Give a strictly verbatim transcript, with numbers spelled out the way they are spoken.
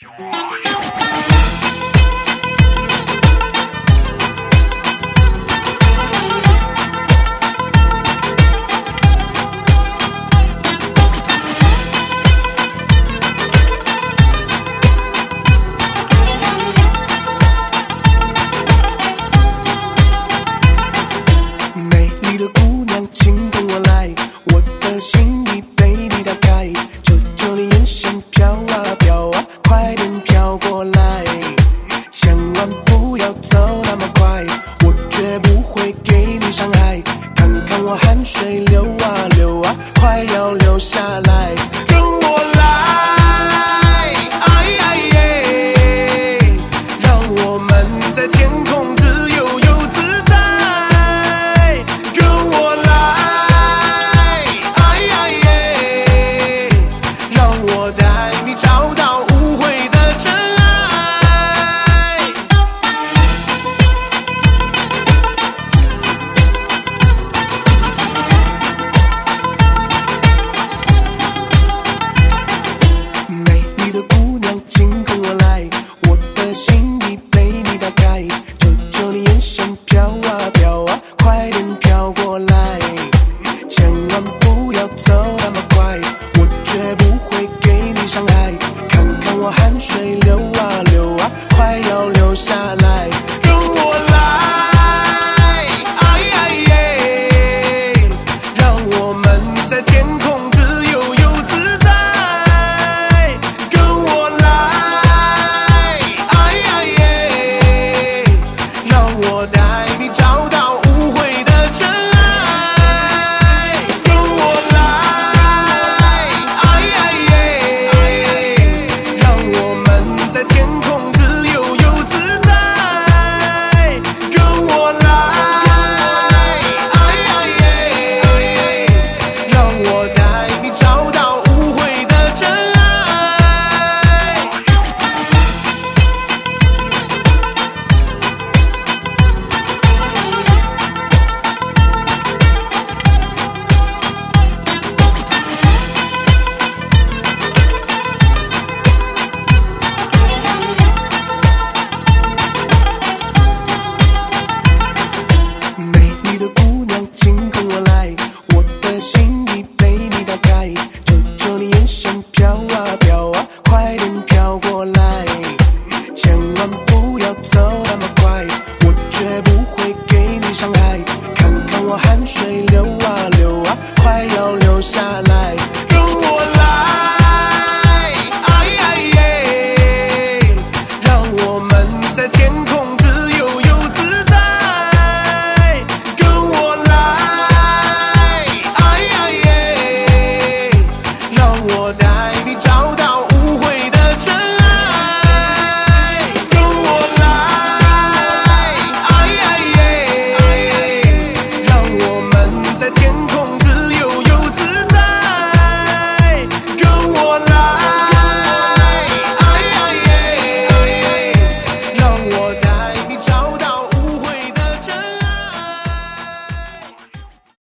美丽的姑娘，请跟我来，我的心已被你打开，求求你眼神飘啊飘啊，快点飘过来，千万不要走那么快，我绝不会给你伤害，看看我汗水流啊流啊，快要流下来，跟我来，哎哎耶，让我们在天空自由又自在。天